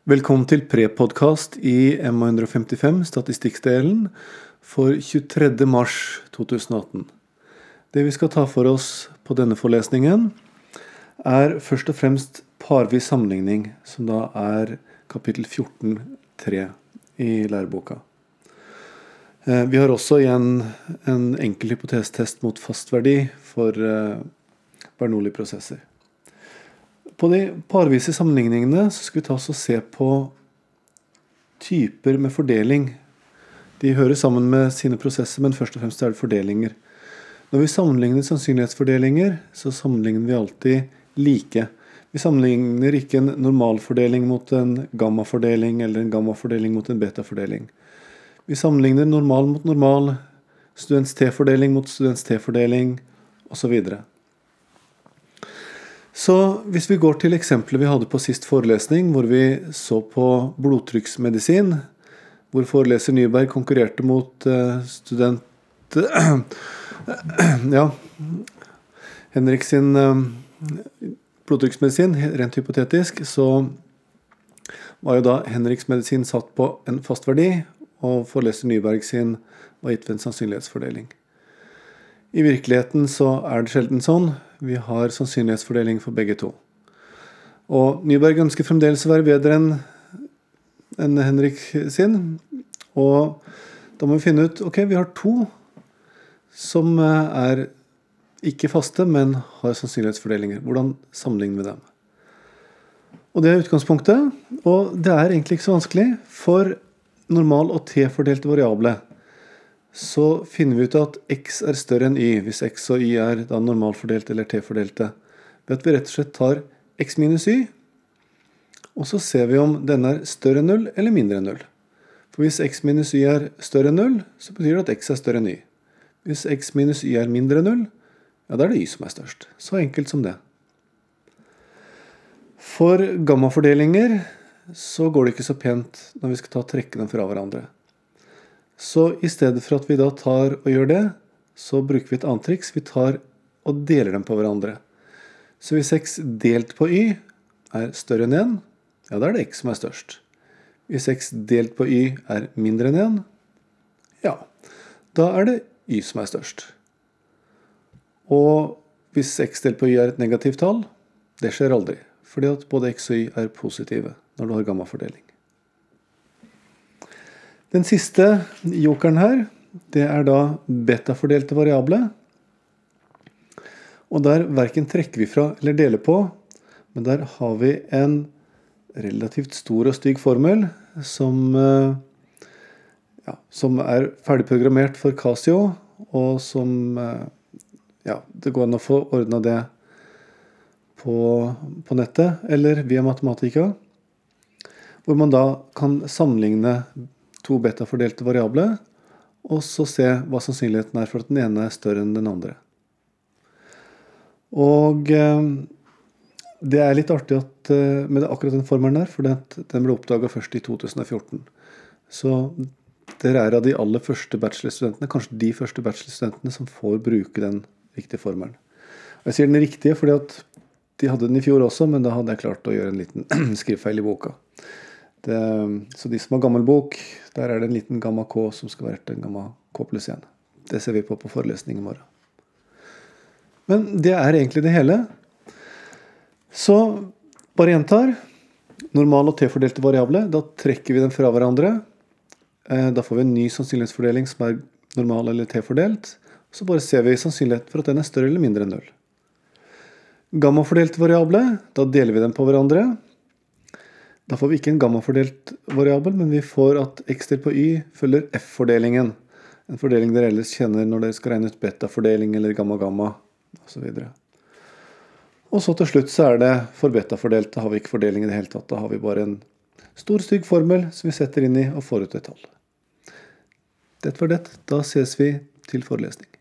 Velkommen til pre-podcast i MA155 statistikkdelen for 23. mars 2018. Det vi skal ta for oss på denne forelesningen er først og fremst parvis sammenligning, som da er kapittel 14.3 i læreboka. Vi har også igjen en enkel hypotesetest mot fastverdi for Bernoulli-prosesser. På de parvise sammenligningene så skal vi ta oss og se på typer med fordeling. De hører sammen med sine prosesser, men først og fremst er det fordelinger. Når vi sammenligner sannsynlighetsfordelinger, så sammenligner vi alltid like. Vi sammenligner ikke en normalfordeling mot en gammafordeling, eller en gammafordeling mot en betafordeling. Vi sammenligner normal mot normal, students T-fordeling mot students T-fordeling, og så videre. Så hvis vi går til eksempelet vi hadde på sist forelesning, hvor vi så på blodtrykksmedisin, hvor foreleser Nyberg konkurrerte mot student Henrik sin blodtrykksmedisin, rent hypotetisk, så var jo da Henriks medisin satt på en fast verdi, og foreleser Nyberg sin var gitt ved en sannsynlighetsfordeling. I virkeligheten så er det sjelden sånn. Vi har sannsynlighetsfordeling for begge to. Og Nyberg ønsker fremdeles å være bedre enn Henrik sin. Og da må vi finne ut, ok, vi har to som er ikke faste, men har sannsynlighetsfordelinger. Hvordan sammenligner vi dem? Og det er utgangspunktet, og det er egentlig ikke så vanskelig. For normal- og t-fordelte variable så finner vi ut at x er større enn y, hvis x og y er da normalfordelte eller t-fordelte, ved at vi rett og slett tar x minus y, og så ser vi om denne er større enn 0 eller mindre enn 0. For hvis x minus y er større enn 0, så betyr det at x er større enn y. Hvis x minus y er mindre enn 0, ja, da er det y som er størst. Så enkelt som det. For gammafordelinger så går det ikke så pent når vi skal ta trekkene fra hverandre. Så i stedet for at vi da tar og gjør det, så bruker vi et annet triks. Vi tar og deler dem på hverandre. Så hvis x delt på y er større enn 1, ja, da er det x som er størst. Hvis x delt på y er mindre enn 1, ja, da er det y som er størst. Og hvis x delt på y er et negativt tall, det skjer aldri, fordi at både x og y er positive når du har gammafordeling. Den siste jokeren her, det er da betafordelte variable. Og der hverken trekker vi fra eller deler på, men der har vi en relativt stor og stygg formel som er ferdigprogrammert for Casio, og som det går an å få ordnet det på nettet, eller via Matematika, hvor man da kan sammenligne to betafordelte variable, og så se hva sannsynligheten er for at den ene er større enn den andre. Og det er litt artig med akkurat den formelen der, for den ble oppdaget først i 2014. Så dere er av de aller første bachelorstudentene, kanskje de første bachelorstudentene som får bruke den riktige formelen. Og jeg sier den riktige fordi at de hadde den i fjor også, men da hadde jeg klart å gjøre en liten skrivefeil i boka. Så de som har gammel bok, der er det en liten gamma K som skal være til en gamma K pluss 1. Det ser vi på forelesning i morgen. Men det er egentlig det hele. Så bare gjentar. Normal- og t-fordelte variable, da trekker vi dem fra hverandre. Da får vi en ny sannsynlighetsfordeling som er normal eller t-fordelt. Så bare ser vi sannsynlighet for at den er større eller mindre enn 0. Gammafordelte variable, da deler vi dem på hverandre. Da får vi ikke en gammafordelt variabel, men vi får at x delt på y følger f-fordelingen. En fordeling dere ellers kjenner når dere skal regne ut beta-fordeling eller gamma-gamma, og så videre. Og så til slutt så er det for beta-fordelt, da har vi ikke fordeling i det hele tatt. Da har vi bare en stor stygg formel som vi setter inn i og får ut et tall. Dette var det. Da ses vi til forelesning.